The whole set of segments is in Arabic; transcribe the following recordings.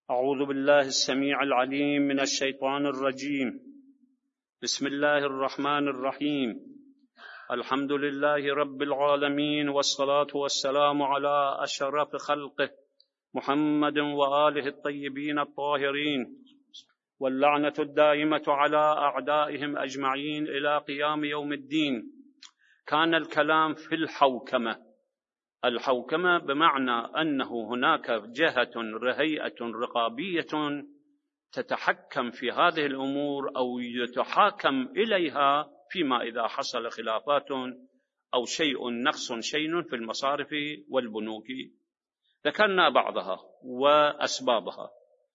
أعوذ بالله السميع العليم من الشيطان الرجيم. بسم الله الرحمن الرحيم. الحمد لله رب العالمين، والصلاة والسلام على أشرف خلقه محمد وآله الطيبين الطاهرين، واللعنة الدائمة على أعدائهم أجمعين إلى قيام يوم الدين. كان الكلام في الحوكمة بمعنى أنه هناك جهة هيئة رقابية تتحكم في هذه الأمور أو يتحاكم إليها فيما إذا حصل خلافات أو نقص في المصارف والبنوك. ذكرنا بعضها وأسبابها.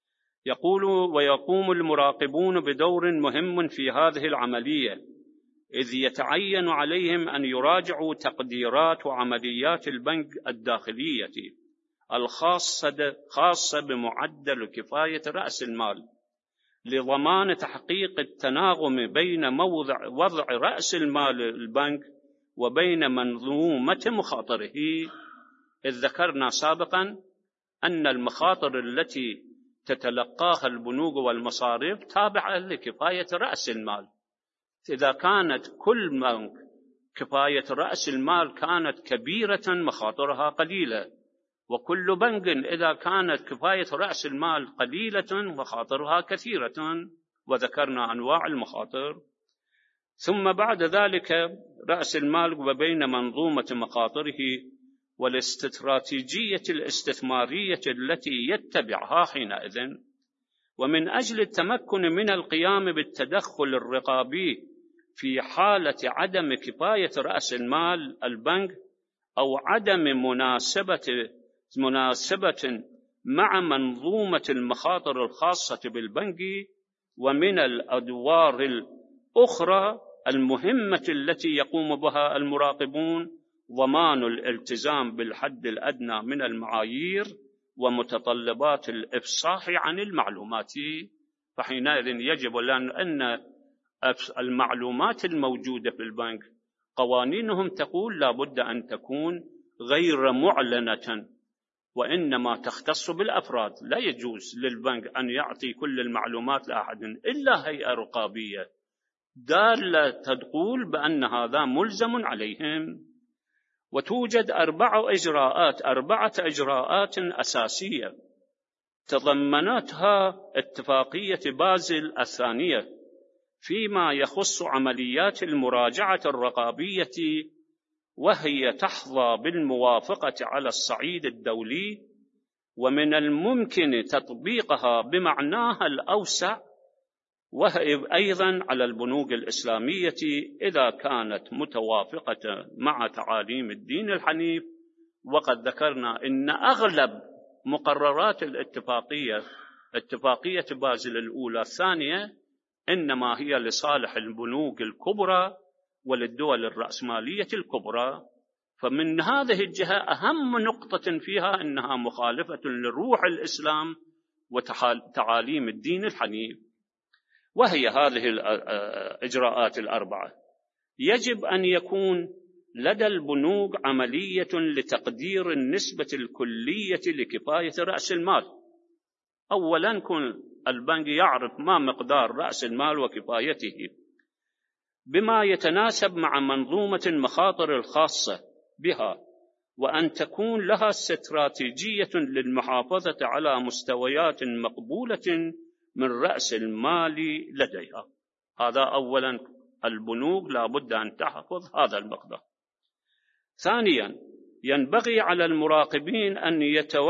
ويقوم المراقبون بدور مهم في هذه العملية، إذ يتعين عليهم أن يراجعوا تقديرات وعمليات البنك الداخلية الخاصة بمعدل كفاية رأس المال، لضمان تحقيق التناغم بين وضع رأس المال البنك وبين منظومة مخاطره. إذ ذكرنا سابقا أن المخاطر التي تتلقاها البنوك والمصارف تابعة لكفاية رأس المال. إذا كانت كل بنك كفاية رأس المال كانت كبيرة مخاطرها قليلة، وكل بنك إذا كانت كفاية رأس المال قليلة مخاطرها كثيرة، وذكرنا أنواع المخاطر. ثم بعد ذلك رأس المال وبين منظومة مخاطره والاستراتيجية الاستثمارية التي يتبعها حينئذ. ومن أجل التمكن من القيام بالتدخل الرقابي في حالة عدم كفاية رأس المال البنك أو عدم مناسبة مع منظومة المخاطر الخاصة بالبنك، ومن الأدوار الأخرى المهمة التي يقوم بها المراقبون ضمان الالتزام بالحد الأدنى من المعايير ومتطلبات الإفصاح عن المعلومات. فحينئذ يجب أن المعلومات الموجودة في البنك قوانينهم تقول لا بد أن تكون غير معلنة، وإنما تختص بالأفراد. لا يجوز للبنك أن يعطي كل المعلومات لأحد إلا هيئة رقابية دالة تقول بأن هذا ملزم عليهم. وتوجد أربعة إجراءات أساسية تضمنتها اتفاقية بازل الثانية فيما يخص عمليات المراجعة الرقابية، وهي تحظى بالموافقة على الصعيد الدولي، ومن الممكن تطبيقها بمعناها الأوسع وهي أيضا على البنوك الإسلامية إذا كانت متوافقة مع تعاليم الدين الحنيف. وقد ذكرنا إن أغلب مقررات اتفاقية بازل الأولى الثانية إنما هي لصالح البنوك الكبرى وللدول الرأسمالية الكبرى. فمن هذه الجهة أهم نقطة فيها أنها مخالفة لروح الإسلام وتعاليم الدين الحنيف. وهي هذه الإجراءات الأربعة: يجب أن يكون لدى البنوك عملية لتقدير النسبة الكلية لكفاية رأس المال. أولاً كل البنك يعرف ما مقدار رأس المال وكفايته بما يتناسب مع منظومة المخاطر الخاصة بها، وأن تكون لها استراتيجية للمحافظة على مستويات مقبولة من رأس المال لديها. هذا أولاً، البنوك لا بد أن تحفظ هذا المقدار. ثانياً، ينبغي على المراقبين أن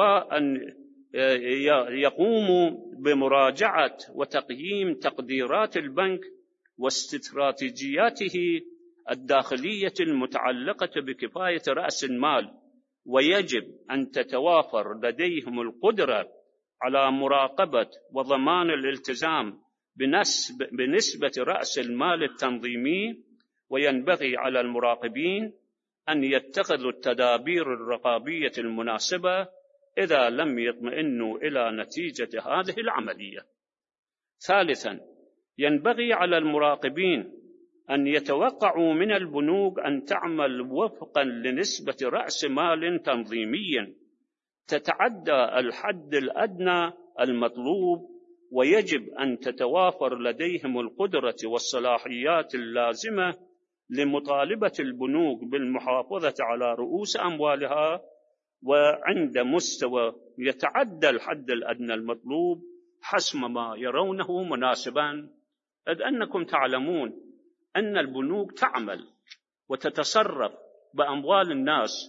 يقوموا بمراجعة وتقييم تقديرات البنك واستراتيجياته الداخلية المتعلقة بكفاية رأس المال، ويجب أن تتوافر لديهم القدرة على مراقبة وضمان الالتزام بنسبة رأس المال التنظيمي. وينبغي على المراقبين أن يتخذوا التدابير الرقابية المناسبة إذا لم يطمئنوا إلى نتيجة هذه العملية. ثالثاً، ينبغي على المراقبين أن يتوقعوا من البنوك أن تعمل وفقاً لنسبة رأس مال تنظيمي تتعدى الحد الأدنى المطلوب، ويجب أن تتوافر لديهم القدرة والصلاحيات اللازمة لمطالبة البنوك بالمحافظة على رؤوس أموالها وعند مستوى يتعدى الحد الأدنى المطلوب حسب ما يرونه مناسبا، إذ أنكم تعلمون أن البنوك تعمل وتتصرف بأموال الناس،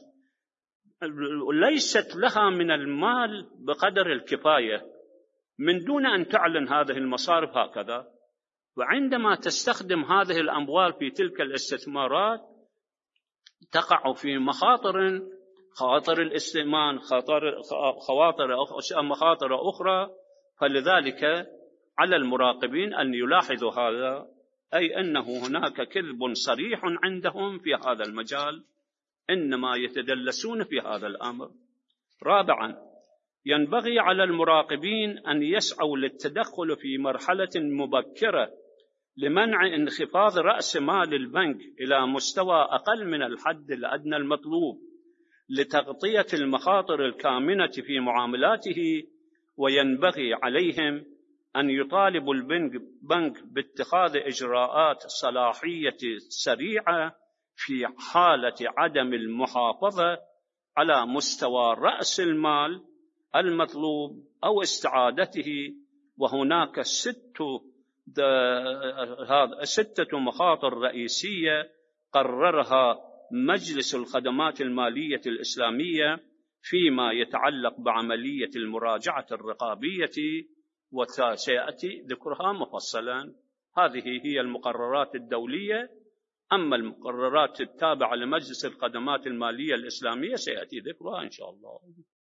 ليست لها من المال بقدر الكفاية من دون أن تعلن هذه المصارف هكذا. وعندما تستخدم هذه الأموال في تلك الاستثمارات تقع في خواطر الاستئمان، مخاطر أخرى. فلذلك على المراقبين أن يلاحظوا هذا، أي أنه هناك كذب صريح عندهم في هذا المجال، إنما يتدلسون في هذا الأمر. رابعا، ينبغي على المراقبين أن يسعوا للتدخل في مرحلة مبكرة لمنع انخفاض رأس مال البنك إلى مستوى أقل من الحد الأدنى المطلوب لتغطية المخاطر الكامنة في معاملاته، وينبغي عليهم أن يطالبوا البنك باتخاذ إجراءات صلاحية سريعة في حالة عدم المحافظة على مستوى رأس المال المطلوب أو استعادته. وهناك ستة مخاطر رئيسية قررها مجلس الخدمات المالية الإسلامية فيما يتعلق بعملية المراجعة الرقابية، وسيأتي ذكرها مفصلا. هذه هي المقررات الدولية. أما المقررات التابعة لمجلس الخدمات المالية الإسلامية سيأتي ذكرها إن شاء الله.